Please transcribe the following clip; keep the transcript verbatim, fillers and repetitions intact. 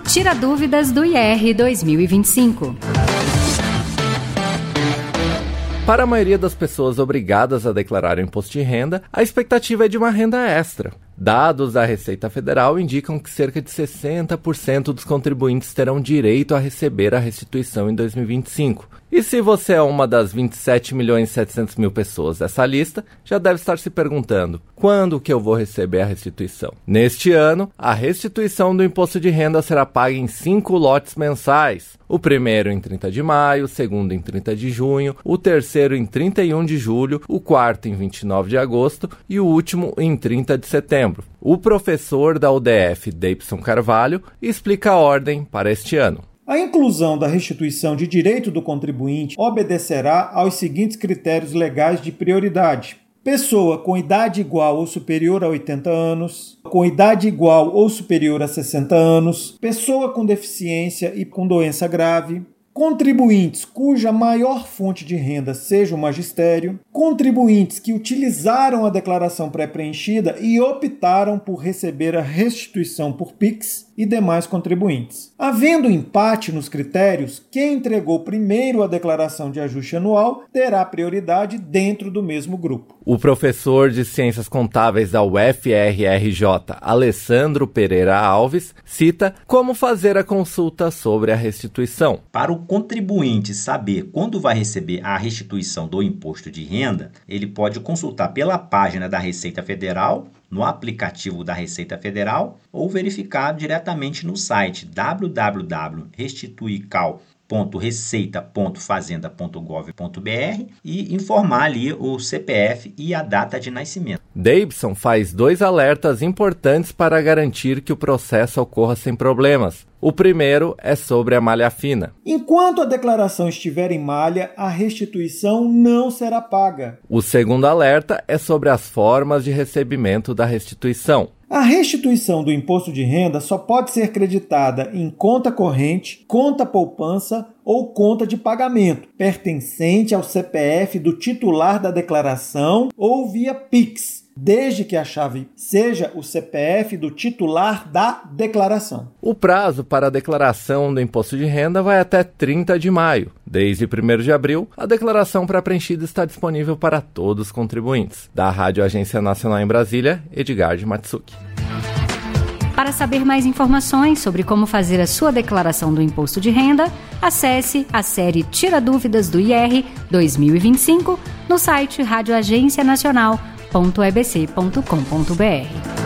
Tira Dúvidas do I R dois mil e vinte e cinco. Para a maioria das pessoas obrigadas a declarar o imposto de renda, a expectativa é de uma renda extra. Dados da Receita Federal indicam que cerca de sessenta por cento dos contribuintes terão direito a receber a restituição em dois mil e vinte e cinco. E se você é uma das vinte e sete milhões e setecentas mil pessoas dessa lista, já deve estar se perguntando, quando que eu vou receber a restituição? Neste ano, a restituição do imposto de renda será paga em cinco lotes mensais. O primeiro em trinta de maio, o segundo em trinta de junho, o terceiro em trinta e um de julho, o quarto em vinte e nove de agosto e o último em trinta de setembro. O professor da U D F, Deibson Carvalho, explica a ordem para este ano. A inclusão da restituição de direito do contribuinte obedecerá aos seguintes critérios legais de prioridade. Pessoa com idade igual ou superior a oitenta anos, com idade igual ou superior a sessenta anos, pessoa com deficiência e com doença grave, contribuintes cuja maior fonte de renda seja o magistério, contribuintes que utilizaram a declaração pré-preenchida e optaram por receber a restituição por Pix e demais contribuintes. Havendo empate nos critérios, quem entregou primeiro a declaração de ajuste anual terá prioridade dentro do mesmo grupo. O professor de Ciências Contábeis da U F R R J, Alessandro Pereira Alves, cita como fazer a consulta sobre a restituição. Para o contribuinte saber quando vai receber a restituição do imposto de renda, ele pode consultar pela página da Receita Federal, no aplicativo da Receita Federal, ou verificar diretamente no site w w w ponto restituical ponto receita ponto fazenda ponto gov ponto b r e informar ali o C P F e a data de nascimento. Deibson faz dois alertas importantes para garantir que o processo ocorra sem problemas. O primeiro é sobre a malha fina. Enquanto a declaração estiver em malha, a restituição não será paga. O segundo alerta é sobre as formas de recebimento da restituição. A restituição do imposto de renda só pode ser creditada em conta corrente, conta poupança ou conta de pagamento, pertencente ao C P F do titular da declaração ou via Pix, desde que a chave seja o C P F do titular da declaração. O prazo para a declaração do imposto de renda vai até trinta de maio. Desde primeiro de abril, a declaração pré-preenchida está disponível para todos os contribuintes. Da Rádio Agência Nacional em Brasília, Edgar de Matsuki. Para saber mais informações sobre como fazer a sua declaração do imposto de renda, acesse a série Tira Dúvidas do I R dois mil e vinte e cinco no site radio agência nacional ponto e b c ponto com ponto b r.